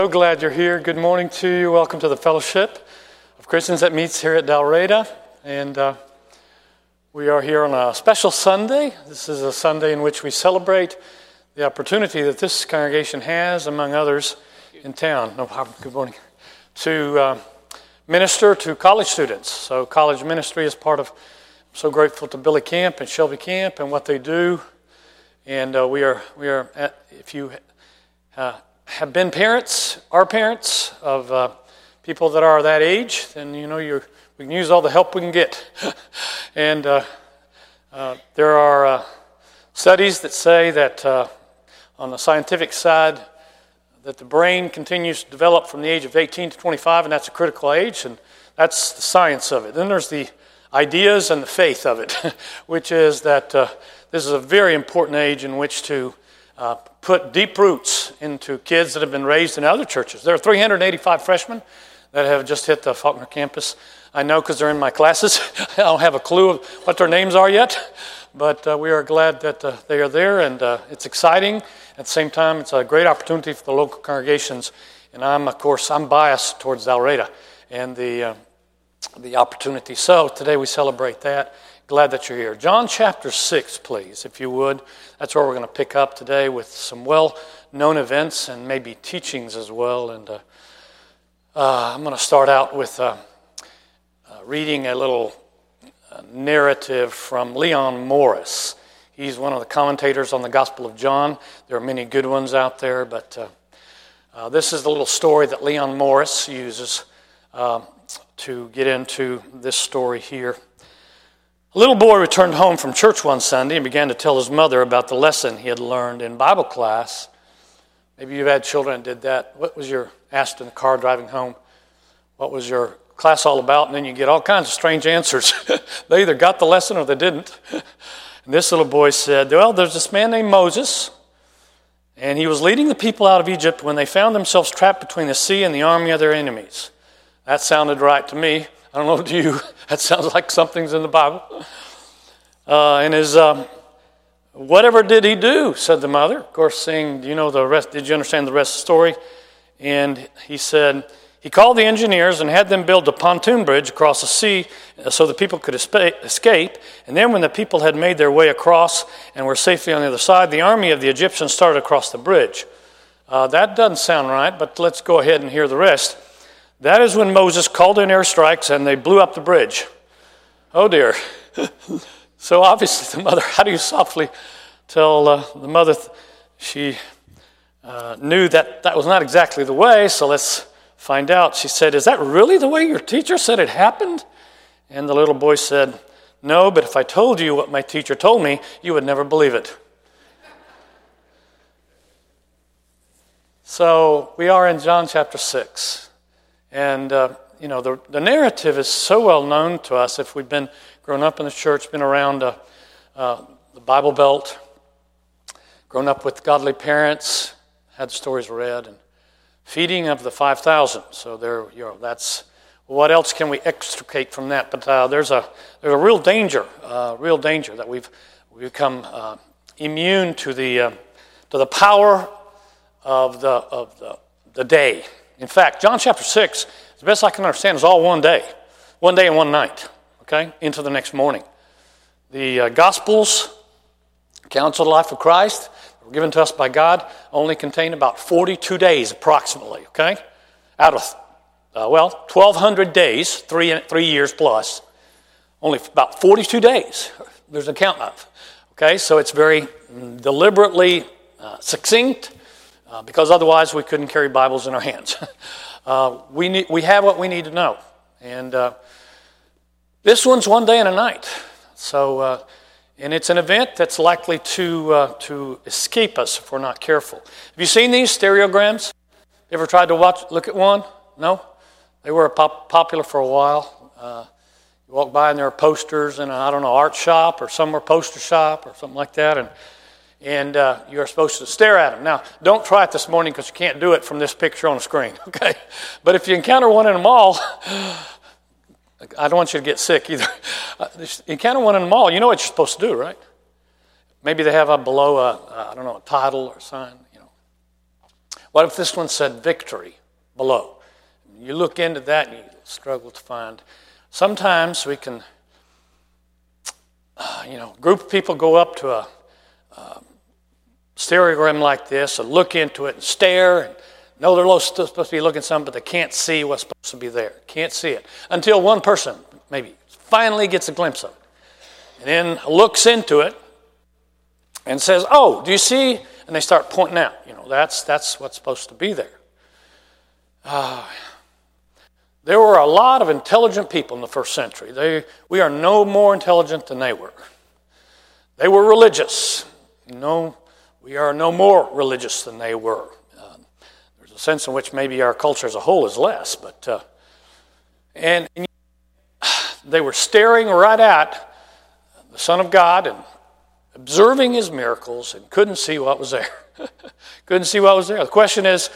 So glad you're here. Good morning to you. Welcome to the Fellowship of Christians that meets here at Dalraida. And we are here on a special Sunday. This is a Sunday in which we celebrate the opportunity that this congregation has, among others, in town. No problem. Good morning. To minister to college students. So college ministry is part of, I'm so grateful to Billy Camp and Shelby Camp and what they do. And we are at, if you have been parents, are parents of people that are that age, then you know we can use all the help we can get. And there are studies that say that on the scientific side that the brain continues to develop from the age of 18 to 25, and that's a critical age, and that's the science of it. Then there's the ideas and the faith of it, which is that this is a very important age in which to put deep roots into kids that have been raised in other churches. There are 385 freshmen that have just hit the Faulkner campus. I know because they're in my classes. I don't have a clue of what their names are yet, but we are glad that they are there, and it's exciting. At the same time, it's a great opportunity for the local congregations, and I'm biased towards Dalraida and the opportunity. So today we celebrate that. Glad that you're here. John chapter 6, please, if you would. That's where we're going to pick up today with some well-known events and maybe teachings as well. And I'm going to start out with reading a little narrative from Leon Morris. He's one of the commentators on the Gospel of John. There are many good ones out there, but this is the little story that Leon Morris uses to get into this story here. A little boy returned home from church one Sunday and began to tell his mother about the lesson he had learned in Bible class. Maybe you've had children that did that. What was your asked in the car driving home? What was your class all about? And then you get all kinds of strange answers. They either got the lesson or they didn't. And this little boy said, well, there's this man named Moses, and he was leading the people out of Egypt when they found themselves trapped between the sea and the army of their enemies. That sounded right to me. I don't know to you. That sounds like something's in the Bible. And his, whatever did he do, said the mother. Of course, saying, do you know the rest? Did you understand the rest of the story? And he said, he called the engineers and had them build a pontoon bridge across the sea so the people could escape. And then when the people had made their way across and were safely on the other side, the army of the Egyptians started across the bridge. That doesn't sound right, but let's go ahead and hear the rest. That is when Moses called in airstrikes and they blew up the bridge. Oh dear. So obviously the mother, how do you softly tell the mother she knew that was not exactly the way, so let's find out. She said, is that really the way your teacher said it happened? And the little boy said, no, but if I told you what my teacher told me, you would never believe it. So we are in John chapter 6. And, the narrative is so well known to us if we've been grown up in the church, been around the Bible Belt, grown up with godly parents, had the stories read, and feeding of the 5,000. So that's what else can we extricate from that? But there's a real danger that we've become immune to the power of the day. In fact, John chapter 6, as best I can understand, is all one day and one night, okay, into the next morning. The Gospels, accounts of the life of Christ, that were given to us by God, only contain about 42 days approximately, okay, out of, 1,200 days, 3 years plus, only about 42 days there's an account of, okay, so it's very deliberately succinct, because otherwise we couldn't carry Bibles in our hands. We have what we need to know. And this one's one day and a night. So, and it's an event that's likely to escape us if we're not careful. Have you seen these stereograms? Ever tried to look at one? No? They were popular for a while. You walk by and there are posters in art shop or somewhere poster shop or something like that. And you're supposed to stare at them. Now, don't try it this morning because you can't do it from this picture on the screen, okay? But if you encounter one in a mall, I don't want you to get sick either. You encounter one in a mall, you know what you're supposed to do, right? Maybe they have below a title or a sign, What if this one said victory below? You look into that and you struggle to find. Sometimes we can, a group of people go up to a stereogram like this and look into it and stare and know they're supposed to be looking at something, but they can't see what's supposed to be there. Can't see it. Until one person maybe finally gets a glimpse of it. And then looks into it and says, oh, do you see? And they start pointing out, that's what's supposed to be there. There were a lot of intelligent people in the first century. We are no more intelligent than they were. They were religious. We are no more religious than they were. There's a sense in which maybe our culture as a whole is less, but and they were staring right at the Son of God and observing his miracles and couldn't see what was there. Couldn't see what was there. The question is,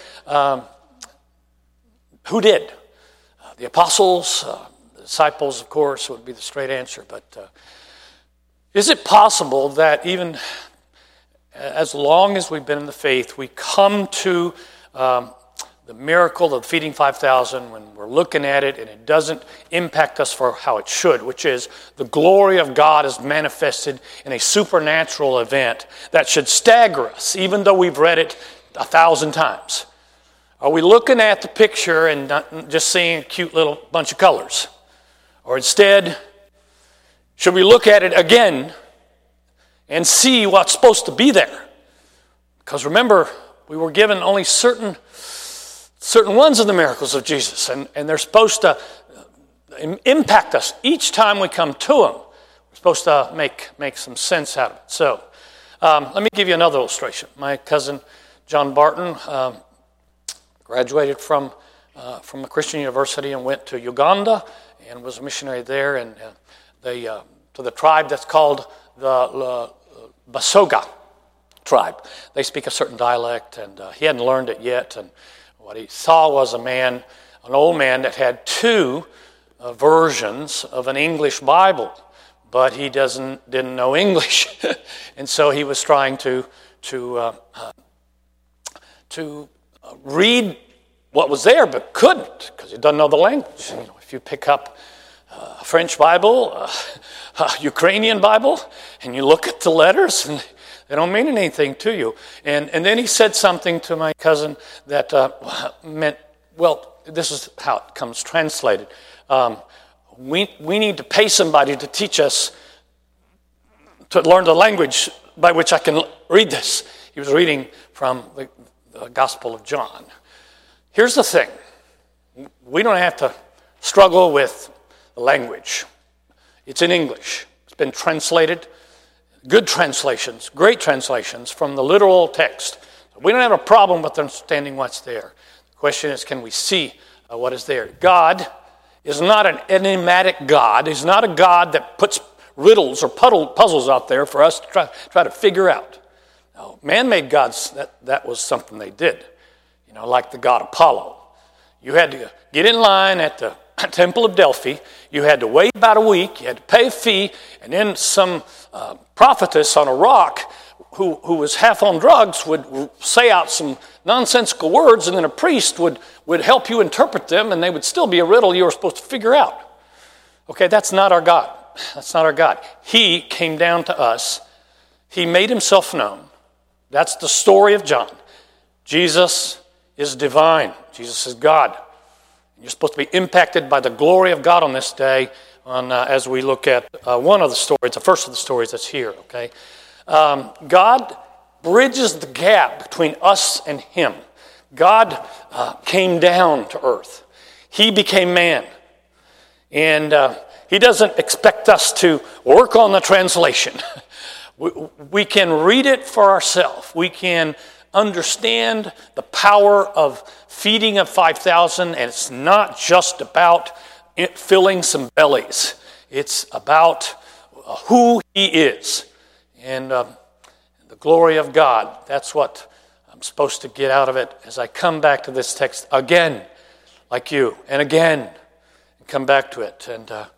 who did? The apostles, the disciples, of course, would be the straight answer. But is it possible that even as long as we've been in the faith, we come to the miracle of feeding 5,000 when we're looking at it and it doesn't impact us for how it should, which is the glory of God is manifested in a supernatural event that should stagger us, even though we've read it 1,000 times? Are we looking at the picture and not just seeing a cute little bunch of colors? Or instead, should we look at it again and see what's supposed to be there? Because remember, we were given only certain ones of the miracles of Jesus, and they're supposed to impact us each time we come to them. We're supposed to make some sense out of it. So let me give you another illustration. My cousin John Barton graduated from a Christian university and went to Uganda and was a missionary there, and to the tribe that's called the Basoga tribe. They speak a certain dialect, and he hadn't learned it yet, and what he saw was an old man that had two versions of an English Bible, but he didn't know English, and so he was trying to read what was there, but couldn't because he doesn't know the language. If you pick up a French Bible, a Ukrainian Bible, and you look at the letters, and they don't mean anything to you. And then he said something to my cousin that meant, well, this is how it comes translated. We need to pay somebody to teach us to learn the language by which I can read this. He was reading from the Gospel of John. Here's the thing. We don't have to struggle with the language. It's in English. It's been translated. Good translations, great translations from the literal text. We don't have a problem with understanding what's there. The question is, can we see what is there? God is not an enigmatic God. He's not a God that puts riddles or puzzles out there for us to try to figure out. No, man-made gods, that was something they did. Like the god Apollo. You had to get in line at the Temple of Delphi. You had to wait about a week. You had to pay a fee. And then some prophetess on a rock who was half on drugs would say out some nonsensical words, and then a priest would help you interpret them, and they would still be a riddle you were supposed to figure out. Okay, that's not our God. That's not our God. He came down to us. He made himself known. That's the story of John. Jesus is divine. Jesus is God. You're supposed to be impacted by the glory of God on this day as we look at one of the stories, the first of the stories that's here, okay? God bridges the gap between us and him. God came down to earth. He became man. And he doesn't expect us to work on the translation. We can read it for ourselves. We can understand the power of feeding of 5,000, and it's not just about filling some bellies. It's about who he is and the glory of God. That's what I'm supposed to get out of it as I come back to this text again, like you, and again, and come back to it.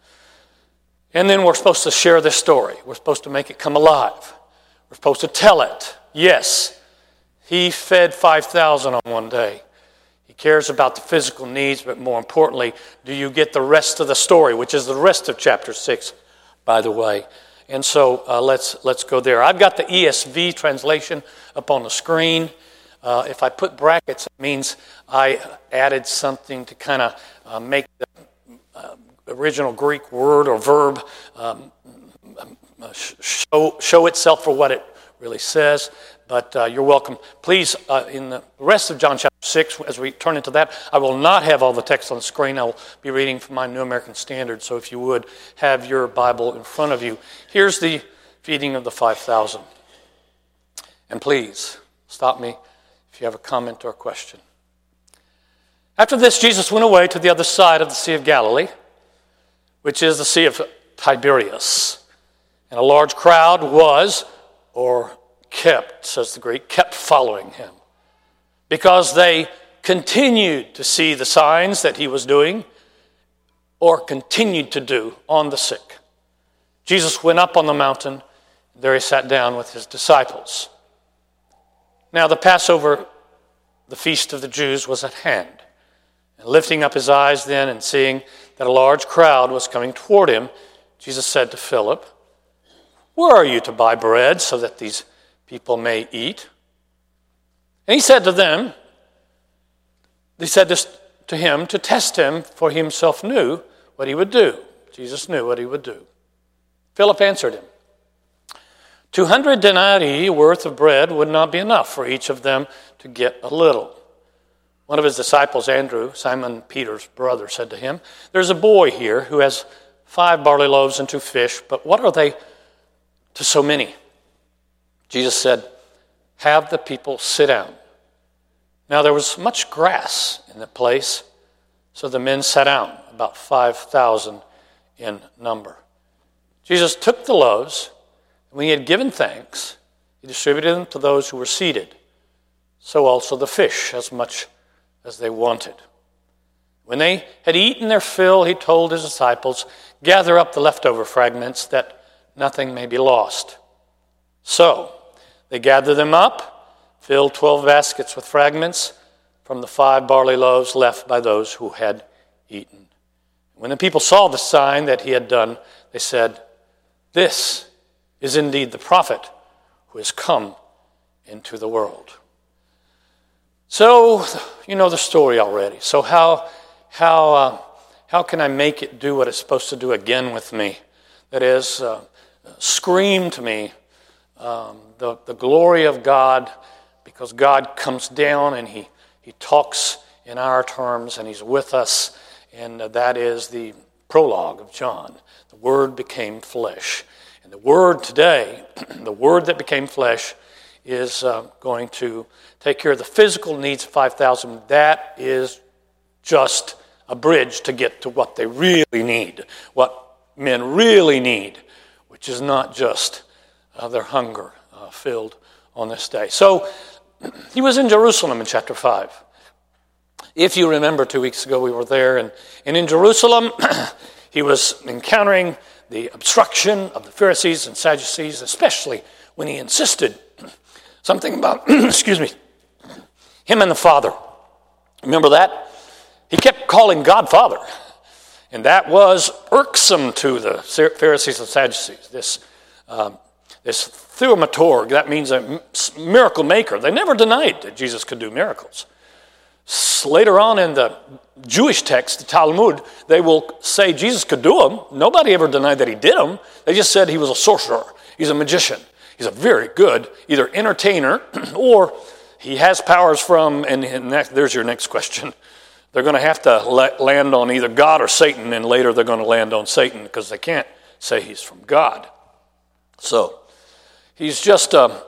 And then we're supposed to share this story. We're supposed to make it come alive. We're supposed to tell it. Yes, He fed 5,000 on one day. He cares about the physical needs, but more importantly, do you get the rest of the story, which is the rest of chapter 6, by the way. And so let's go there. I've got the ESV translation up on the screen. If I put brackets, it means I added something to kind of make the original Greek word or verb show itself for what it really says. But you're welcome. Please, in the rest of John chapter 6, as we turn into that, I will not have all the text on the screen. I will be reading from my New American Standard. So if you would, have your Bible in front of you. Here's the feeding of the 5,000. And please, stop me if you have a comment or a question. After this, Jesus went away to the other side of the Sea of Galilee, which is the Sea of Tiberias. And a large crowd was, or kept, says the Greek, kept following him, because they continued to see the signs that he was doing, or continued to do on the sick. Jesus went up on the mountain. There he sat down with his disciples. Now the Passover, the feast of the Jews, was at hand. And lifting up his eyes then and seeing that a large crowd was coming toward him, Jesus said to Philip, "Where are you to buy bread so that these people may eat?" And he said to them, they said this to him to test him, for he himself knew what he would do. Jesus knew what he would do. Philip answered him, 200 denarii worth of bread would not be enough for each of them to get a little. One of his disciples, Andrew, Simon Peter's brother, said to him, "There's a boy here who has 5 barley loaves and 2 fish, but what are they to so many?" Jesus said, "Have the people sit down." Now there was much grass in the place, so the men sat down, about 5,000 in number. Jesus took the loaves, and when he had given thanks, he distributed them to those who were seated. So also the fish, as much as they wanted. When they had eaten their fill, he told his disciples, "Gather up the leftover fragments, that nothing may be lost." So they gathered them up, filled 12 baskets with fragments from the 5 barley loaves left by those who had eaten. When the people saw the sign that he had done, they said, "This is indeed the prophet who has come into the world." So, you know the story already. So how can I make it do what it's supposed to do again with me? That is, scream to me the glory of God, because God comes down and he talks in our terms and he's with us, and that is the prologue of John. The Word became flesh. And the Word today, the Word that became flesh, is going to take care of the physical needs of 5,000. That is just a bridge to get to what they really need, what men really need, which is not just their hunger filled on this day. So he was in Jerusalem in chapter 5. If you remember, 2 weeks ago we were there, and in Jerusalem he was encountering the obstruction of the Pharisees and Sadducees, especially when he insisted something about, him and the Father. Remember that? He kept calling God Father, and that was irksome to the Pharisees and Sadducees. This thaumaturg, that means a miracle maker. They never denied that Jesus could do miracles. Later on in the Jewish text, the Talmud, they will say Jesus could do them. Nobody ever denied that he did them. They just said he was a sorcerer. He's a magician. He's a very good either entertainer or he has powers from, and there's your next question. They're going to have to land on either God or Satan, and later they're going to land on Satan because they can't say he's from God. So he's just a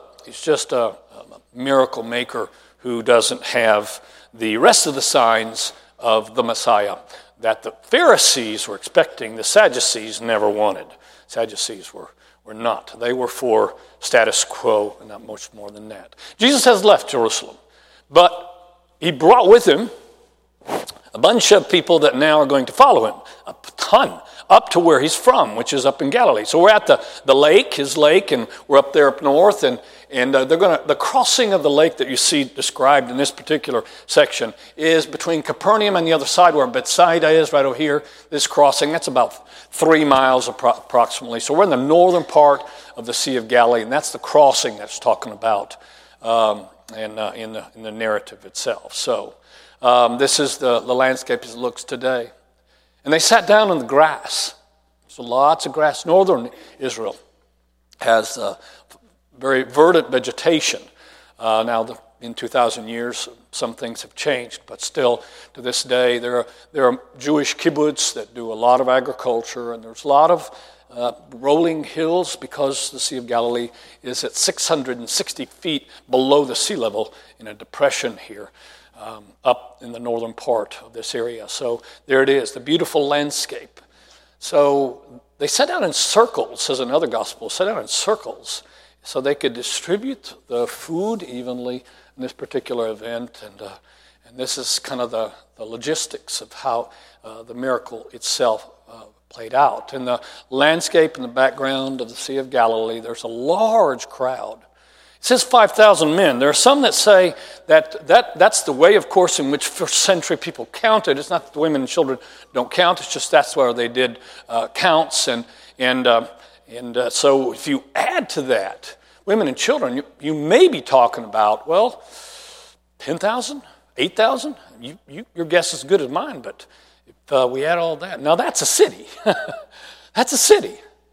miracle maker who doesn't have the rest of the signs of the Messiah that the Pharisees were expecting. The Sadducees never wanted. Sadducees were not. They were for status quo and not much more than that. Jesus has left Jerusalem, but he brought with him a bunch of people that now are going to follow him, a ton, up to where he's from, which is up in Galilee. So we're at the lake, his lake, and we're up there up north, and And the crossing of the lake that you see described in this particular section is between Capernaum and the other side where Bethsaida is, right over here. This crossing, that's about 3 miles approximately. So we're in the northern part of the Sea of Galilee, and that's the crossing that's talking about in the narrative itself. So this is the landscape as it looks today. And they sat down in the grass. So lots of grass. Northern Israel has very verdant vegetation. Now, in 2,000 years, some things have changed, but still, to this day, there are Jewish kibbutz that do a lot of agriculture, and there's a lot of rolling hills because the Sea of Galilee is at 660 feet below the sea level in a depression here up in the northern part of this area. So there it is, the beautiful landscape. So they sat down in circles, says another gospel, sat down in circles so they could distribute the food evenly in this particular event. And this is kind of the logistics of how the miracle itself played out. In the landscape in the background of the Sea of Galilee, there's a large crowd. It says 5,000 men. There are some that say that's the way, of course, in which first century people counted. It's not that the women and children don't count. It's just that's where they did counts. And so if you add to that women and children, you may be talking about, 10,000, 8,000? Your guess is as good as mine, but if we add all that. Now that's a city. That's a city.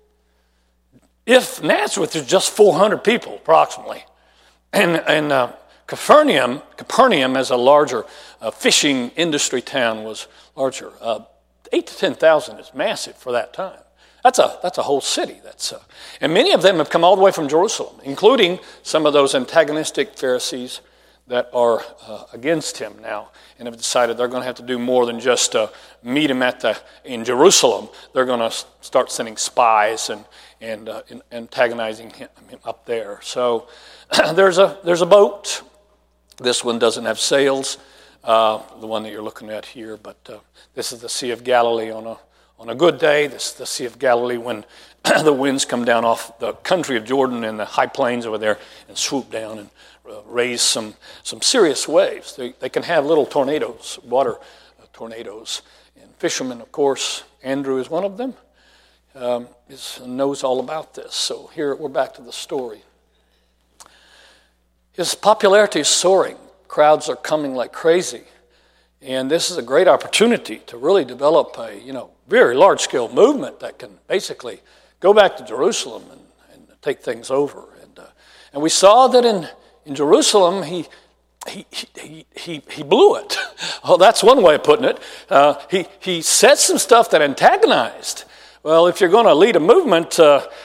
If Nazareth is just 400 people, approximately, and Capernaum as a larger fishing industry town was larger, 8 to 10,000 is massive for that time. That's a whole city. And many of them have come all the way from Jerusalem, including some of those antagonistic Pharisees that are against him now and have decided they're going to have to do more than just meet him in Jerusalem. They're going to start sending spies and antagonizing him up there. So there's a boat. This one doesn't have sails, the one that you're looking at here, but this is the Sea of Galilee on a good day. This is the Sea of Galilee when the winds come down off the country of Jordan and the high plains over there and swoop down and raise some serious waves. They can have little tornadoes, water tornadoes. And fishermen, of course, Andrew is one of them, knows all about this. So here we're back to the story. His popularity is soaring. Crowds are coming like crazy. And this is a great opportunity to really develop a very large-scale movement that can basically go back to Jerusalem and take things over. And we saw that in Jerusalem, he blew it. Oh, that's one way of putting it. He said some stuff that antagonized. Well, if you're going to lead a movement,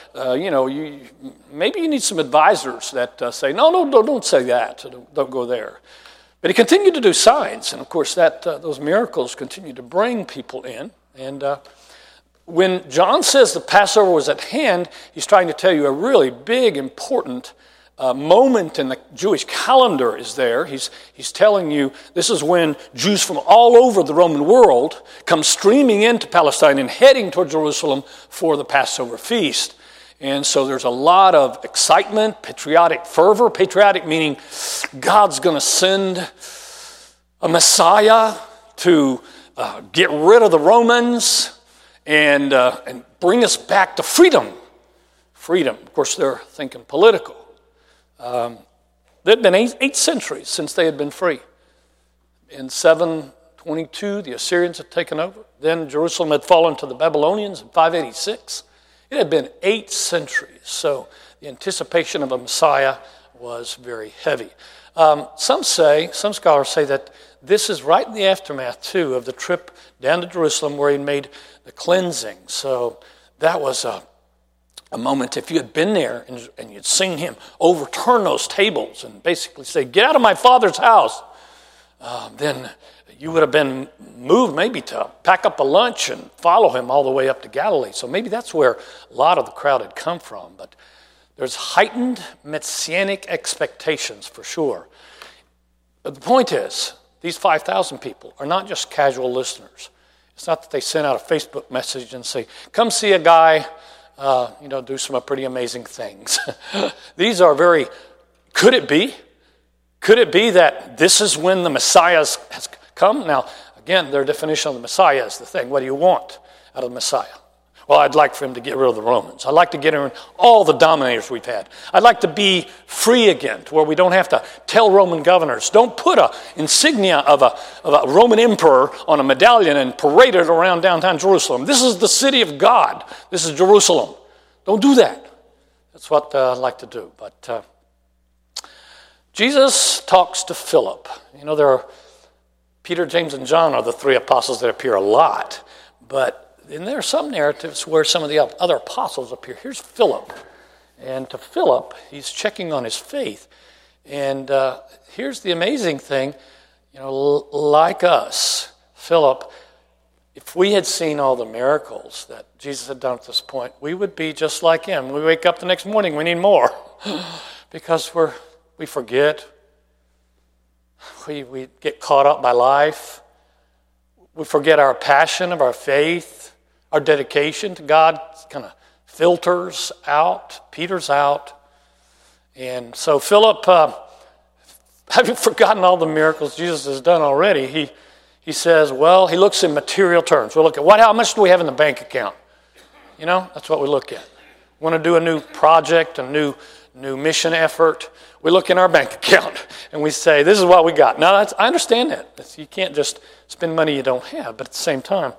maybe you need some advisors that say, no, don't say that. Don't go there. But he continued to do signs, and of course those miracles continued to bring people in. And when John says the Passover was at hand, he's trying to tell you a really big, important moment in the Jewish calendar is there. He's telling you this is when Jews from all over the Roman world come streaming into Palestine and heading toward Jerusalem for the Passover feast. And so there's a lot of excitement, patriotic fervor. Patriotic meaning God's going to send a Messiah to get rid of the Romans and bring us back to freedom. Freedom. Of course, they're thinking political. There had been 8 centuries since they had been free. In 722, the Assyrians had taken over. Then Jerusalem had fallen to the Babylonians in 586. It had been 8 centuries, so the anticipation of a Messiah was very heavy. Some scholars say that this is right in the aftermath, too, of the trip down to Jerusalem where he made the cleansing. So that was a moment, if you had been there and you'd seen him overturn those tables and basically say, get out of my Father's house, then you would have been moved maybe to pack up a lunch and follow him all the way up to Galilee. So maybe that's where a lot of the crowd had come from. But there's heightened messianic expectations for sure. But the point is, these 5,000 people are not just casual listeners. It's not that they sent out a Facebook message and say, come see a guy do some pretty amazing things. These are very Could it be? Could it be that this is when the Messiah has come? Now, again, their definition of the Messiah is the thing. What do you want out of the Messiah? Well, I'd like for him to get rid of the Romans. I'd like to get rid of all the dominators we've had. I'd like to be free again, to where we don't have to tell Roman governors, don't put an insignia of a Roman emperor on a medallion and parade it around downtown Jerusalem. This is the city of God. This is Jerusalem. Don't do that. That's what I'd like to do. But Jesus talks to Philip. You know, there are Peter, James, and John are the three apostles that appear a lot. And there are some narratives where some of the other apostles appear. Here's Philip. And to Philip, he's checking on his faith. And here's the amazing thing. You know, like us, Philip, if we had seen all the miracles that Jesus had done at this point, we would be just like him. We wake up the next morning, we need more. Because we forget. We get caught up by life. We forget our passion of our faith. Our dedication to God kind of filters out, peters out. And so Philip, having forgotten all the miracles Jesus has done already, he says, well, he looks in material terms. We look at how much do we have in the bank account? You know, that's what we look at. We want to do a new project, a new mission effort. We look in our bank account and we say, this is what we got. Now, I understand that. You can't just spend money you don't have, but at the same time,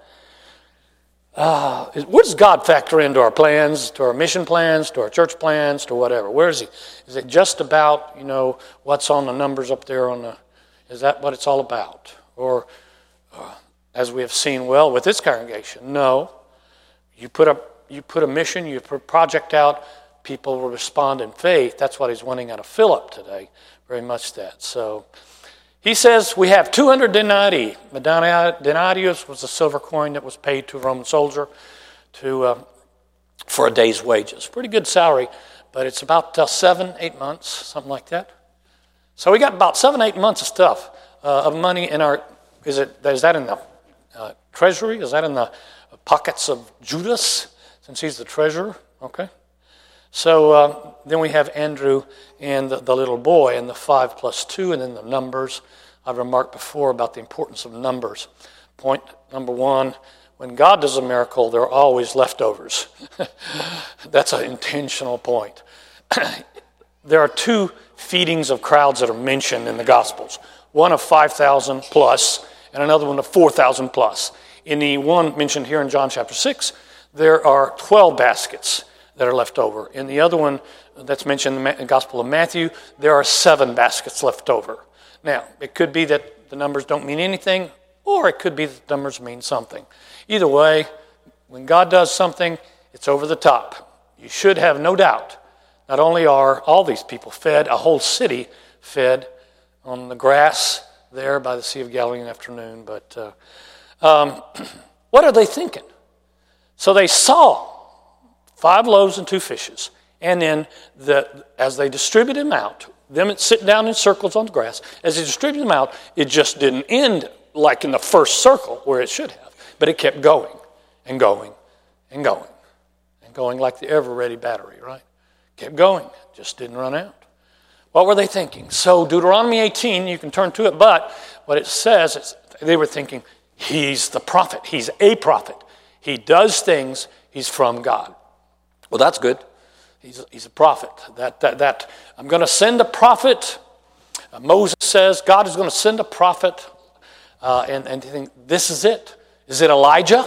where does God factor into our plans, to our mission plans, to our church plans, to whatever? Where is he? Is it just about, you know, what's on the numbers up there is that what it's all about? Or, as we have seen well with this congregation, no. You put a mission, you put a project out, people will respond in faith. That's what he's wanting out of Philip today, very much that. So he says we have 200 denarii. Denarius was a silver coin that was paid to a Roman soldier for a day's wages. Pretty good salary, but it's about 7-8 months, something like that. So we got about 7-8 months of stuff, of money in our. Is that in the treasury? Is that in the pockets of Judas, since he's the treasurer? Okay. So then we have Andrew and the little boy and the 5 + 2 and then the numbers. I've remarked before about the importance of numbers. Point number 1, when God does a miracle, there are always leftovers. That's an intentional point. There are 2 feedings of crowds that are mentioned in the Gospels. One of 5,000 plus and another one of 4,000 plus. In the one mentioned here in John chapter 6, there are 12 baskets that are left over. In the other one that's mentioned in the Gospel of Matthew, there are 7 baskets left over. Now, it could be that the numbers don't mean anything, or it could be that the numbers mean something. Either way, when God does something, it's over the top. You should have no doubt. Not only are all these people fed, a whole city fed on the grass there by the Sea of Galilee in the afternoon, but what are they thinking? So they saw 5 loaves and 2 fishes. And then as they distributed them out, them sitting down in circles on the grass, as they distributed them out, it just didn't end like in the first circle where it should have. But it kept going and going and going and going like the ever-ready battery, right? Kept going, just didn't run out. What were they thinking? So Deuteronomy 18, you can turn to it, but what it says is they were thinking, he's the prophet. He's a prophet. He does things. He's from God. Well, that's good. He's a prophet. That I'm going to send a prophet. Moses says God is going to send a prophet, and you think this is it. Is it Elijah?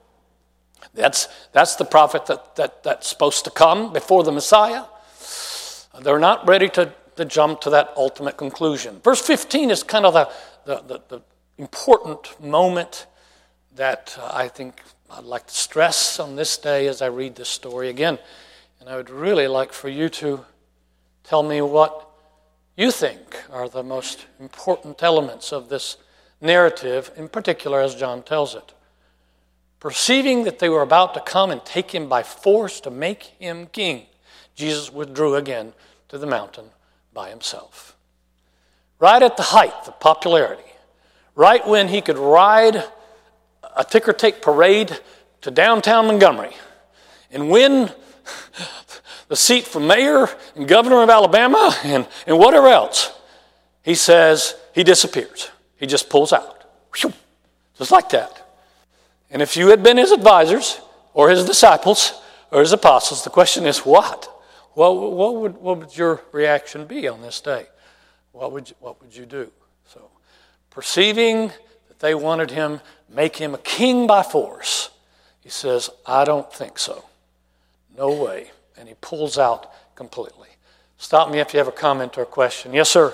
That's the prophet that's supposed to come before the Messiah. They're not ready to jump to that ultimate conclusion. Verse 15 is kind of the important moment that I think I'd like to stress on this day as I read this story again. And I would really like for you to tell me what you think are the most important elements of this narrative, in particular as John tells it. Perceiving that they were about to come and take him by force to make him king, Jesus withdrew again to the mountain by himself. Right at the height of popularity, right when he could ride a ticker-tape parade to downtown Montgomery and win the seat for mayor and governor of Alabama and whatever else. He says he disappears. He just pulls out. Whew, just like that. And if you had been his advisors or his disciples or his apostles, the question is what? What would your reaction be on this day? What would you do? So, perceiving that they wanted him, make him a king by force, he says, I don't think so. No way. And he pulls out completely. Stop me if you have a comment or a question. Yes, sir.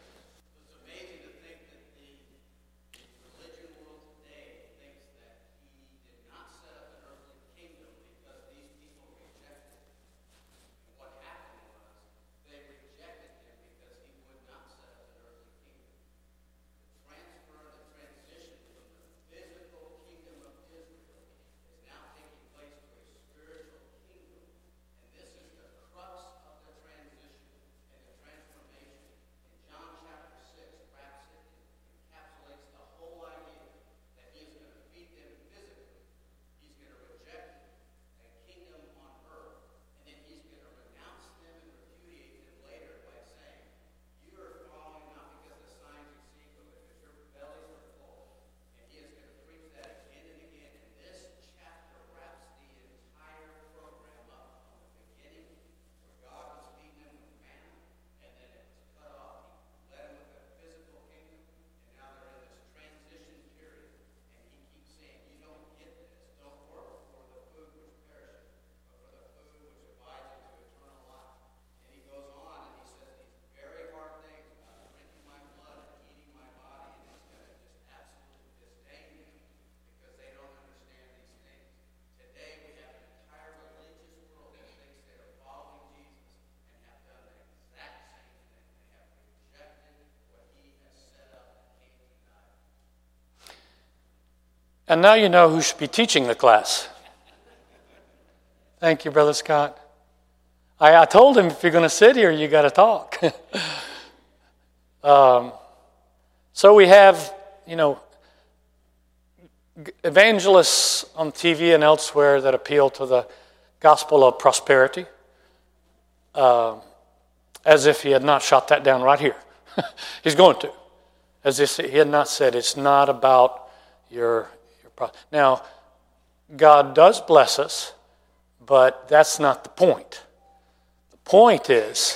And now you know who should be teaching the class. Thank you, Brother Scott. I told him, if you're going to sit here, you got to talk. So we have, evangelists on TV and elsewhere that appeal to the gospel of prosperity, as if he had not shot that down right here. He's going to. As if he had not said, it's not about your Now, God does bless us, but that's not the point. The point is,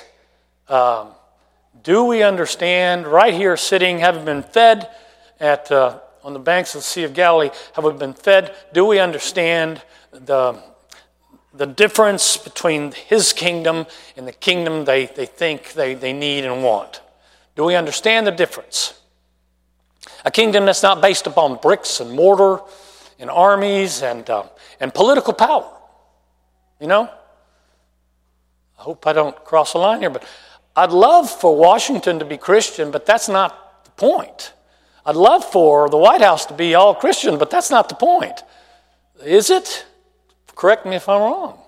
do we understand, right here sitting, having been fed on the banks of the Sea of Galilee, have we been fed? Do we understand the difference between his kingdom and the kingdom they think they need and want? Do we understand the difference? A kingdom that's not based upon bricks and mortar and armies and political power. I hope I don't cross the line here, but I'd love for Washington to be Christian, but that's not the point. I'd love for the White House to be all Christian, but that's not the point. Is it? Correct me if I'm wrong.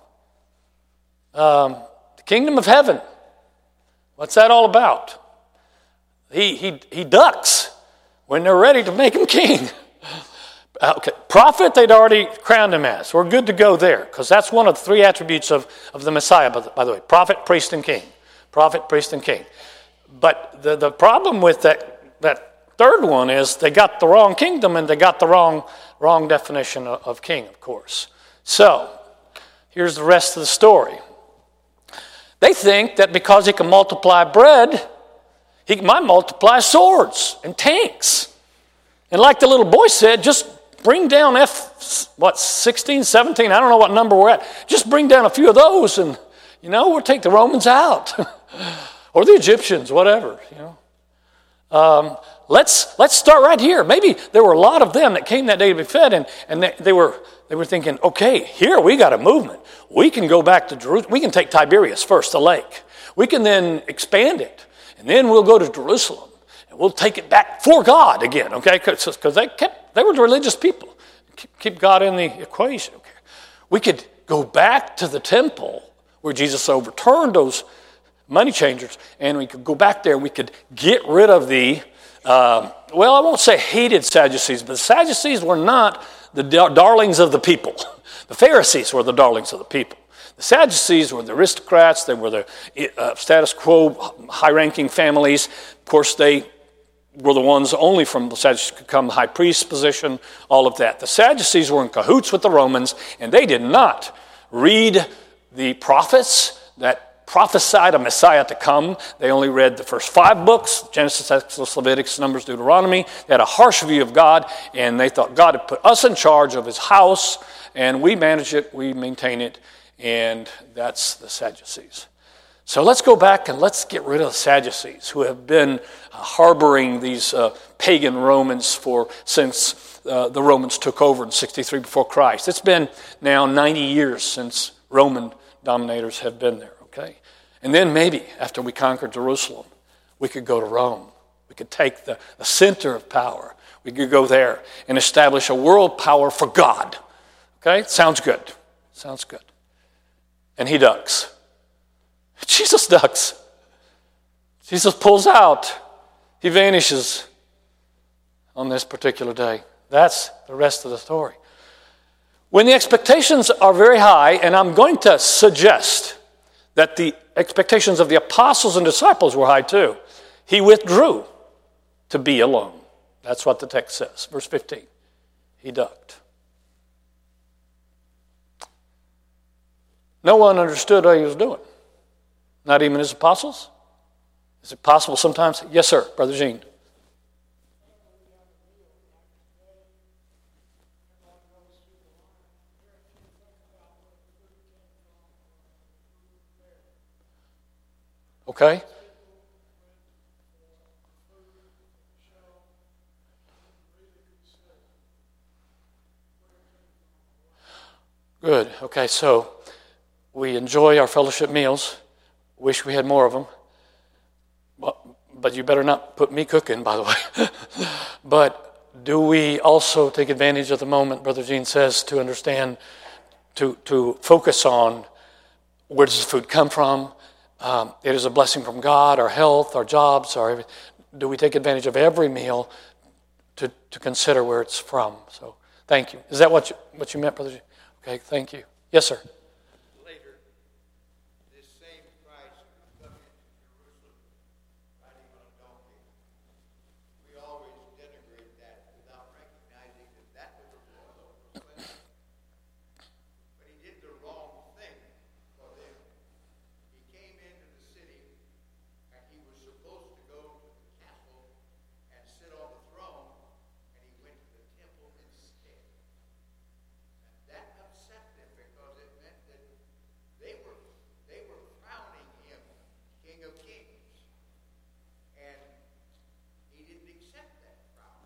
The kingdom of heaven, what's that all about? He ducks when they're ready to make him king. Okay, prophet, they'd already crowned him as. We're good to go there, because that's one of the three attributes of the Messiah, by the way. Prophet, priest, and king. Prophet, priest, and king. But the problem with that third one is they got the wrong kingdom and they got the wrong definition of king, of course. So, here's the rest of the story. They think that because he can multiply bread, he might multiply swords and tanks. And like the little boy said, just bring down 16, 17, I don't know what number we're at. Just bring down a few of those and, we'll take the Romans out. Or the Egyptians, whatever, Let's start right here. Maybe there were a lot of them that came that day to be fed, and they were thinking, okay, here we got a movement. We can go back to Jerusalem. We can take Tiberias first, the lake. We can then expand it, and then we'll go to Jerusalem, and we'll take it back for God again, okay? Because they were religious people. Keep God in the equation. Okay? We could go back to the temple where Jesus overturned those money changers, and we could go back there and we could get rid of the, I won't say hated Sadducees, but the Sadducees were not the darlings of the people. The Pharisees were the darlings of the people. The Sadducees were the aristocrats. They were the status quo, high-ranking families. Of course, they were the ones only from the Sadducees could come the high priest position, all of that. The Sadducees were in cahoots with the Romans, and they did not read the prophets that prophesied a Messiah to come. They only read the first 5 books, Genesis, Exodus, Leviticus, Numbers, Deuteronomy. They had a harsh view of God, and they thought God had put us in charge of his house, and we manage it, we maintain it, and that's the Sadducees. So let's go back and let's get rid of the Sadducees, who have been harboring these pagan Romans since the Romans took over in 63 before Christ. It's been now 90 years since Roman dominators have been there, okay? And then maybe after we conquered Jerusalem, we could go to Rome. We could take the center of power. We could go there and establish a world power for God. Okay? Sounds good. Sounds good. And he ducks. Jesus ducks. Jesus pulls out. He vanishes on this particular day. That's the rest of the story. When the expectations are very high, and I'm going to suggest that the expectations of the apostles and disciples were high too, he withdrew to be alone. That's what the text says. Verse 15. He ducked. No one understood what he was doing. Not even his apostles? Is it possible sometimes? Yes, sir, Brother Gene. Okay. Good. Okay, so we enjoy our fellowship meals. Wish we had more of them. But you better not put me cooking, by the way. But do we also take advantage of the moment, Brother Gene says, to understand, to focus on where does the food come from? It is a blessing from God, our health, our jobs, do we take advantage of every meal to consider where it's from? So thank you. Is that what you meant, Brother Gene? Okay, thank you. Yes, sir. Later, this same Christ would come into Jerusalem riding on a donkey. We always denigrate that without recognizing that was a royal procession. But he did the wrong thing for them. He came into the city, and he was supposed to go to the castle and sit on the throne, and he went to the temple instead. That upset them because it meant that they were crowning him King of Kings, and he didn't accept that crown.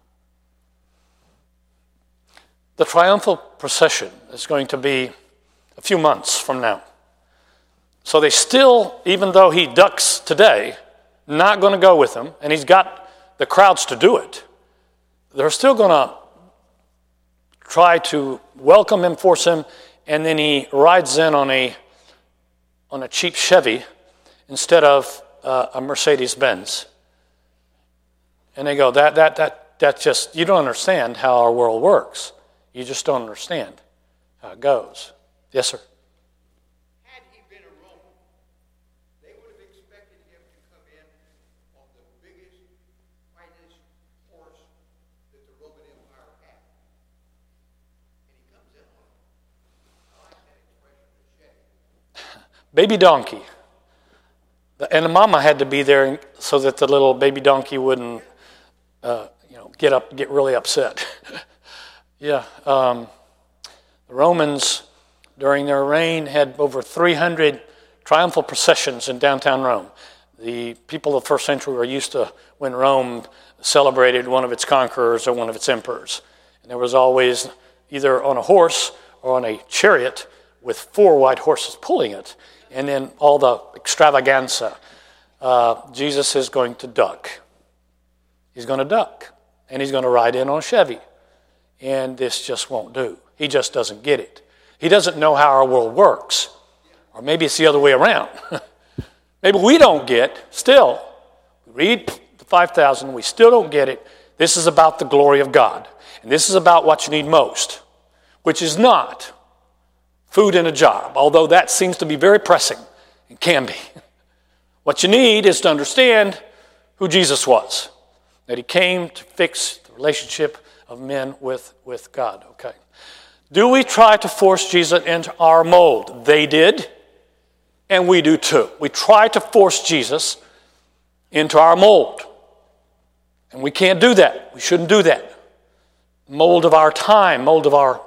The triumphal procession is going to be a few months from now. So they still, even though he ducks today, not going to go with him, and he's got the crowds to do it, they're still going to try to welcome him, force him, and then he rides in on a cheap Chevy instead of a Mercedes-Benz. And they go, that just, you don't understand how our world works. You just don't understand how it goes. Yes, sir. Had he been a Roman, they would have expected him to come in on the biggest, finest horse that the Roman Empire had. And he comes in on it. I like that expression, the Chevy. Baby donkey. And the mama had to be there so that the little baby donkey wouldn't, get really upset. Yeah. The Romans, during their reign, had over 300 triumphal processions in downtown Rome. The people of the first century were used to when Rome celebrated one of its conquerors or one of its emperors. And there was always either on a horse or on a chariot with 4 white horses pulling it, and then all the extravaganza. Jesus is going to duck. He's going to duck, and he's going to ride in on a Chevy. And this just won't do. He just doesn't get it. He doesn't know how our world works. Or maybe it's the other way around. Maybe we don't get, still, we read the 5,000, we still don't get it. This is about the glory of God. And this is about what you need most, which is not food and a job, although that seems to be very pressing. It can be. What you need is to understand who Jesus was, that he came to fix the relationship of men with God. Okay. Do we try to force Jesus into our mold? They did, and we do too. We try to force Jesus into our mold, and we can't do that. We shouldn't do that. Mold of our time, mold of our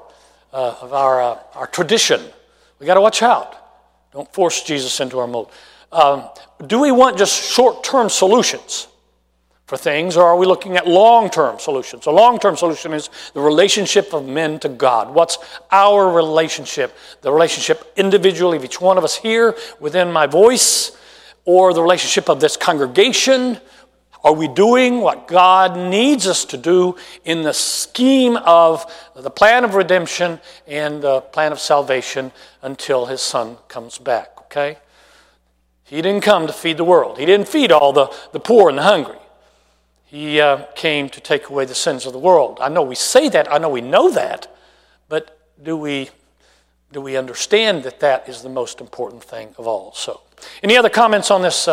tradition. We got to watch out. Don't force Jesus into our mold. Do we want just short-term solutions for things, or are we looking at long-term solutions? A long-term solution is the relationship of men to God. What's our relationship? The relationship individually of each one of us here within my voice, or the relationship of this congregation? Are we doing what God needs us to do in the scheme of the plan of redemption and the plan of salvation until his Son comes back, okay? He didn't come to feed the world. He didn't feed all the poor and the hungry. He came to take away the sins of the world. I know we say that. I know we know that. But do we understand that that is the most important thing of all? So, any other comments on this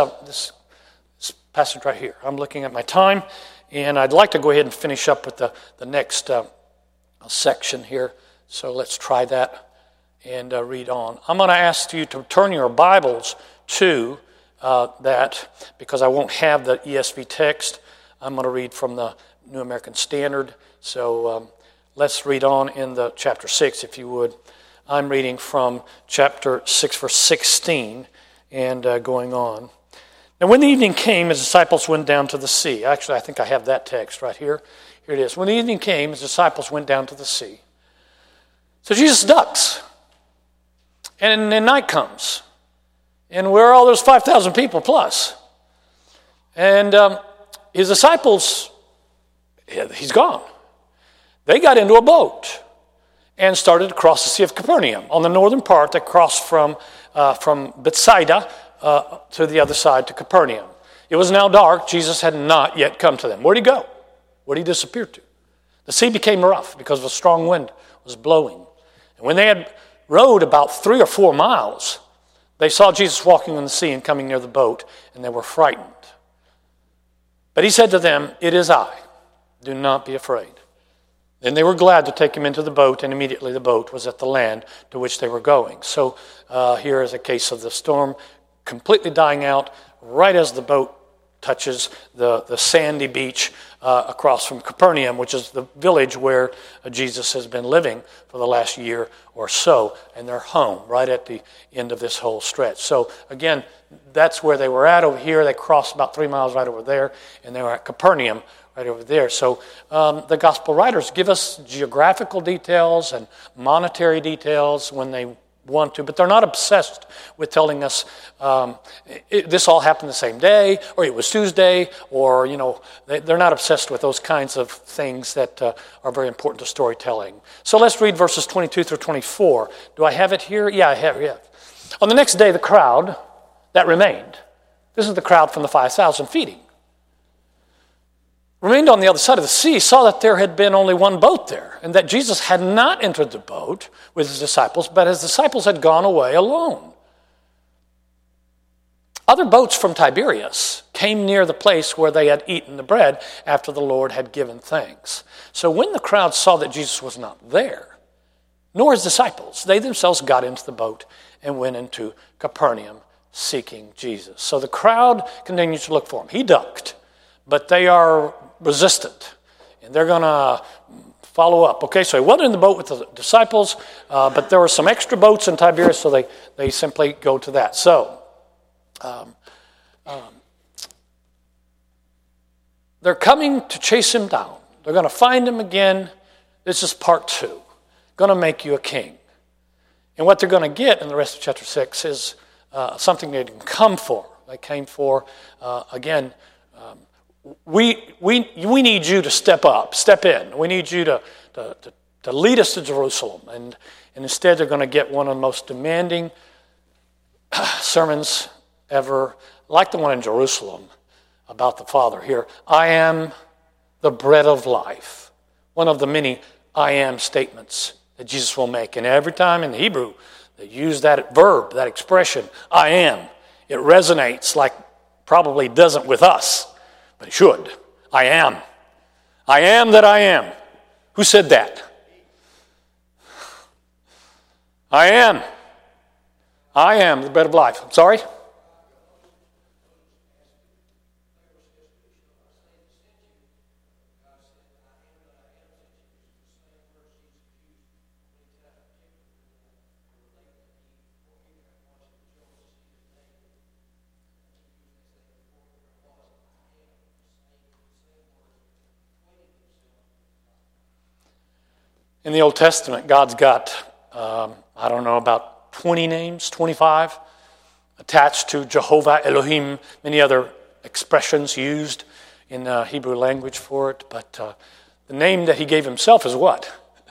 passage right here? I'm looking at my time, and I'd like to go ahead and finish up with the next section here. So let's try that and read on. I'm going to ask you to turn your Bibles to that, because I won't have the ESV text. I'm going to read from the New American Standard. So let's read on in the chapter 6, if you would. I'm reading from chapter 6, verse 16, and going on. And when the evening came, his disciples went down to the sea. Actually, I think I have that text right here. Here it is. When the evening came, his disciples went down to the sea. So Jesus ducks. And then night comes. And where are all those 5,000 people plus? And his disciples, he's gone. They got into a boat and started to cross the Sea of Capernaum. On the northern part, they crossed from Bethsaida to the other side to Capernaum. It was now dark. Jesus had not yet come to them. Where'd he go? Where'd he disappear to? The sea became rough because a strong wind was blowing. And when they had rowed about 3 or 4 miles, they saw Jesus walking on the sea and coming near the boat, and they were frightened. But he said to them, "It is I. Do not be afraid." Then they were glad to take him into the boat, and immediately the boat was at the land to which they were going. So here is a case of the storm completely dying out right as the boat touches the sandy beach across from Capernaum, which is the village where Jesus has been living for the last year or so, and they're home right at the end of this whole stretch. So again, that's where they were at over here. They crossed about 3 miles right over there, and they were at Capernaum right over there. So the gospel writers give us geographical details and monetary details when they want to, but they're not obsessed with telling us this all happened the same day, or it was Tuesday, or, they're not obsessed with those kinds of things that are very important to storytelling. So let's read verses 22 through 24. Do I have it here? Yeah, I have it. Yeah. On the next day, the crowd that remained, this is the crowd from the 5,000 feeding, remained on the other side of the sea, saw that there had been only one boat there, and that Jesus had not entered the boat with his disciples, but his disciples had gone away alone. Other boats from Tiberias came near the place where they had eaten the bread after the Lord had given thanks. So when the crowd saw that Jesus was not there, nor his disciples, they themselves got into the boat and went into Capernaum seeking Jesus. So the crowd continued to look for him. He ducked, but they are resistant, and they're going to follow up. Okay, so he wasn't in the boat with the disciples, but there were some extra boats in Tiberias, so they simply go to that. So they're coming to chase him down. They're going to find him again. This is part 2. Going to make you a king. And what they're going to get in the rest of chapter 6 is something they didn't come for. They came for, again, we need you to step up, step in. We need you to lead us to Jerusalem. And instead they're going to get one of the most demanding sermons ever, like the one in Jerusalem about the Father here. I am the bread of life. One of the many I am statements that Jesus will make. And every time in the Hebrew, that use that verb, that expression, I am. It resonates like probably doesn't with us, but it should. I am. I am that I am. Who said that? I am. I am the bread of life. I'm sorry? In the Old Testament, God's got, I don't know, about 20 names, 25, attached to Jehovah, Elohim, many other expressions used in Hebrew language for it. But the name that he gave himself is what?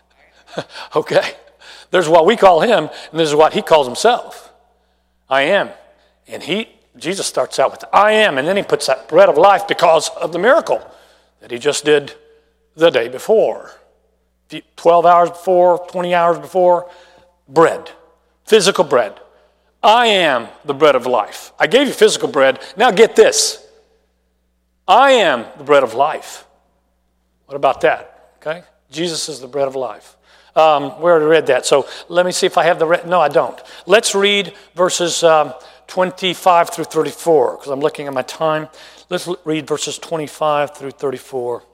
Okay. There's what we call him, and this is what he calls himself. I am. And Jesus starts out with I am, and then he puts that bread of life because of the miracle that he just did the day before. 12 hours before, 20 hours before, bread, physical bread. I am the bread of life. I gave you physical bread. Now get this. I am the bread of life. What about that? Okay? Jesus is the bread of life. We already read that. So let me see if I have no, I don't. Let's read verses 25 through 34, because I'm looking at my time. Let's read verses 25 through 34.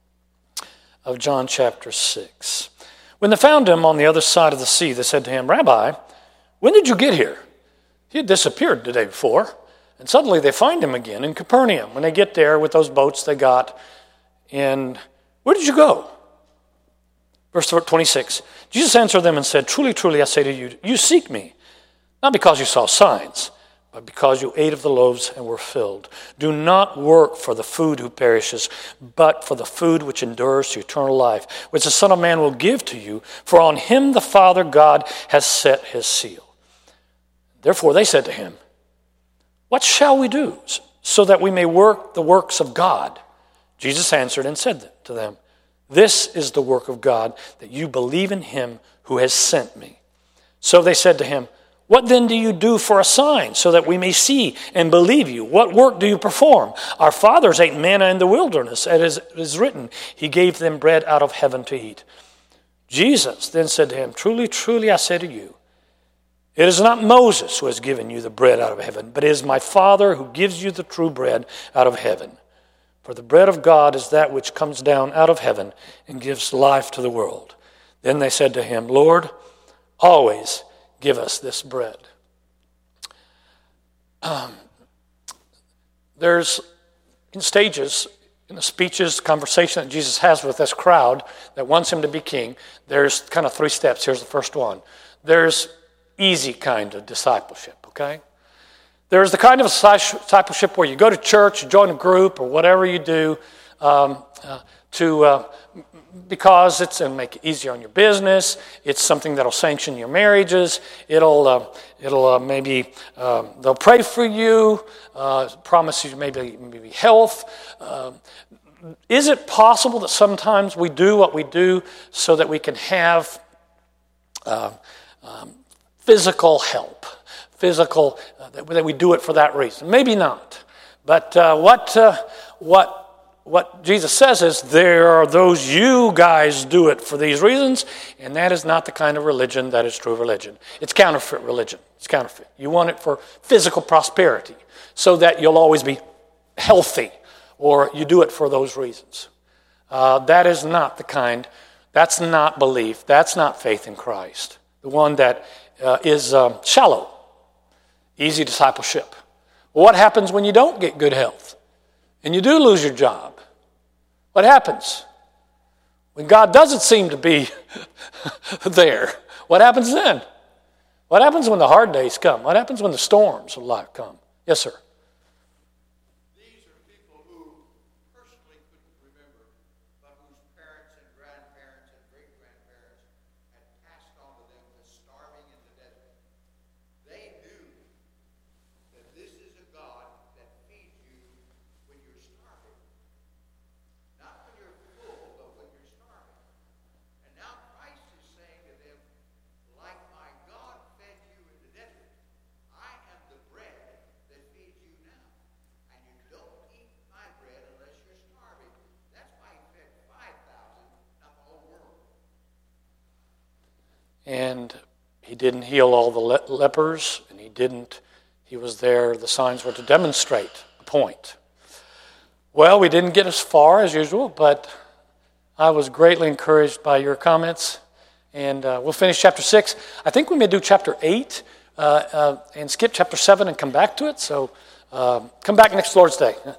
Of John chapter 6. When they found him on the other side of the sea, they said to him, Rabbi, when did you get here? He had disappeared the day before, and suddenly they find him again in Capernaum. When they get there with those boats they got, and where did you go? Verse 26, Jesus answered them and said, Truly, truly, I say to you, you seek me, not because you saw signs, but because you ate of the loaves and were filled. Do not work for the food who perishes, but for the food which endures to eternal life, which the Son of Man will give to you, for on him the Father God has set his seal. Therefore they said to him, What shall we do so that we may work the works of God? Jesus answered and said to them, This is the work of God, that you believe in him who has sent me. So they said to him, What then do you do for a sign, so that we may see and believe you? What work do you perform? Our fathers ate manna in the wilderness, as it is written, He gave them bread out of heaven to eat. Jesus then said to him, Truly, truly, I say to you, it is not Moses who has given you the bread out of heaven, but it is my Father who gives you the true bread out of heaven. For the bread of God is that which comes down out of heaven and gives life to the world. Then they said to him, Lord, always give us this bread. There's in stages, in the speeches, conversation that Jesus has with this crowd that wants him to be king, there's kind of 3 steps. Here's the first one. There's easy kind of discipleship, okay? There's the kind of discipleship where you go to church, you join a group, or whatever you do because it's going to make it easier on your business. It's something that'll sanction your marriages. It'll maybe they'll pray for you, promise you maybe health. Is it possible that sometimes we do what we do so that we can have physical help? That we do it for that reason? Maybe not. But what Jesus says is, there are those you guys do it for these reasons, and that is not the kind of religion that is true religion. It's counterfeit religion. It's counterfeit. You want it for physical prosperity, so that you'll always be healthy, or you do it for those reasons. That is not the kind, that's not belief, that's not faith in Christ. The one that is shallow, easy discipleship. Well, what happens when you don't get good health and you do lose your job? What happens when God doesn't seem to be there? What happens then? What happens when the hard days come? What happens when the storms of life come? Yes, sir. These are people who personally couldn't remember, but whose parents and grandparents and great-grandparents had passed on to them the starving in the desert. They knew that this is a God that feeds you when you're starving. Not when you're full, but when you're starving. And now Christ is saying to them, like my God fed and he didn't heal all the lepers, and he was there, the signs were to demonstrate a point. Well, we didn't get as far as usual, but I was greatly encouraged by your comments, and we'll finish chapter 6. I think we may do chapter 8 and skip chapter 7 and come back to it, so come back next Lord's Day.